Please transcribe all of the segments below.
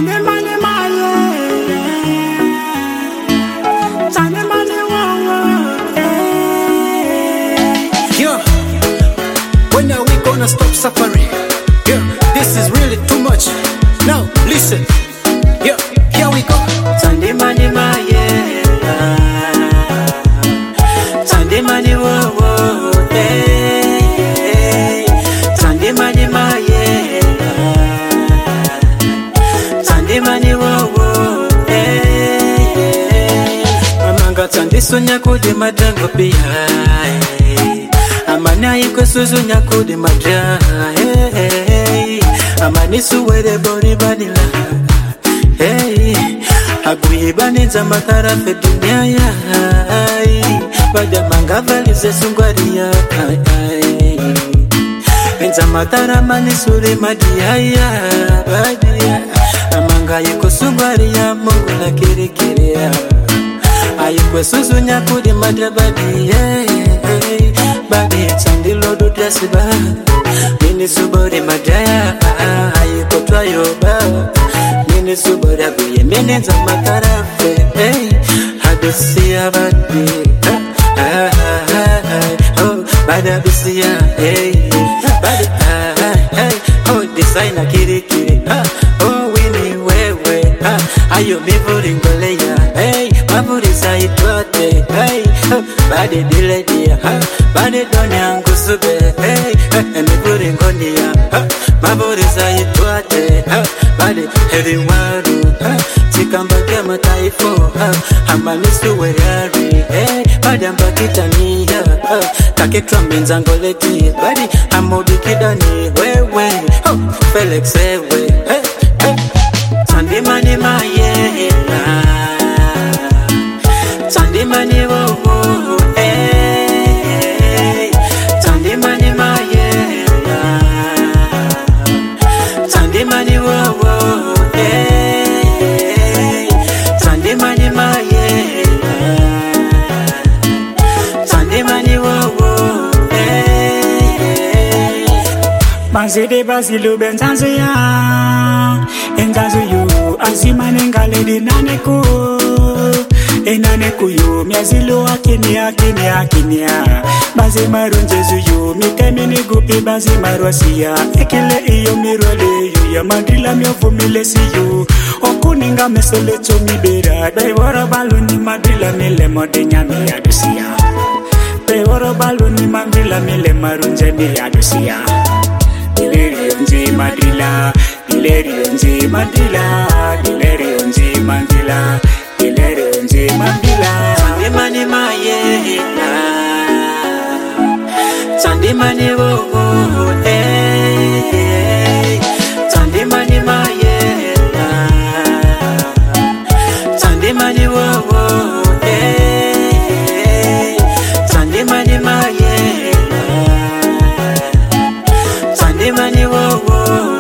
Tande mani maye, tande mani wawa. Yeah, when are we gonna stop suffering? Yeah, this is really too much. Now listen. Yeah, here we go. Tande mani maye, tande mani wawa. Tande mani maye, tande mani wawa. Amanga tande sonya kode madango pia. Amana iko suzunya kode madra. Amani suwede bori badila. Hey, aguye baneza matara fe dunia ya. Bada manga valize sungwaria. Enza matara mani suri madia ya. Badia, amanga yiko sungwaria mungu na kirikiria. Ayikwe suzunya kudi madra badia. Badi chandilo do drasiba. Nini subori madaya. Ayiko twayoba. Nini subori aguye meneza matara fe. Hadusia badi. Oh, bada bisia. Badi. Oh, designer kiri kiri. Oh, wini wewe. Ayo mivuri ngoleya. Mavuri saitwate. Badi diledia. Badi donya ngusube. Mivuri ngonia. Mavuri saitwate. Badi heavy waru. Tikamba kema taifo. Hamanisu werari. Badi ambakitania. Kaketwa menzangoleti. Badi amobikidani wewe. Felix wewe. Tande mani maye. Tande mani wowo. Tande mani maye. Tande mani wowo. Tande mani maye. Tande mani wowo. Mazide basilu benzanzu ya Enzazu yu Azimane ngaledi naneku Enaneku yu Miazilu akinia Bazi marunjezu yu Mikemini gupi bazi marwasiya Ekile iyo mirole yu Ya mandila miofumile si yu Okuninga mesole chomibera Daiwara baluni mandila mile mode nyami adusiya Daiwara baluni mandila mile marunje mi adusiya Dilerio nzi mandila, dilerio nzi mandila, dilerio nzi mandila, dilerio nzi mandila. Tande mani maye, tande mani wowo, tande mani maye, tande mani wowo, tande mani maye. Mani wowo,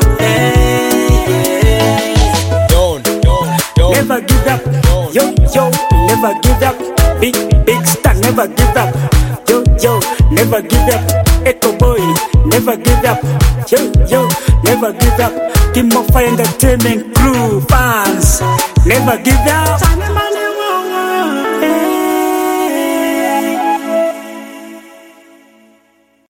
Never give up, yo, never give up. Big star, never give up, yo, never give up. Echo boy, never give up, yo, never give up. Team of Fire Entertainment crew, fans, never give up.